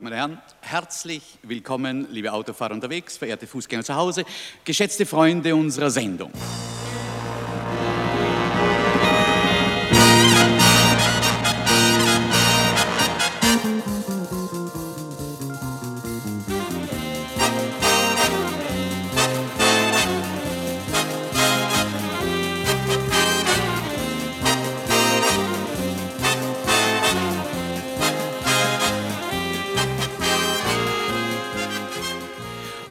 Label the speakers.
Speaker 1: meine Herren, herzlich willkommen, liebe Autofahrer unterwegs, verehrte Fußgänger zu Hause, geschätzte Freunde unserer Sendung.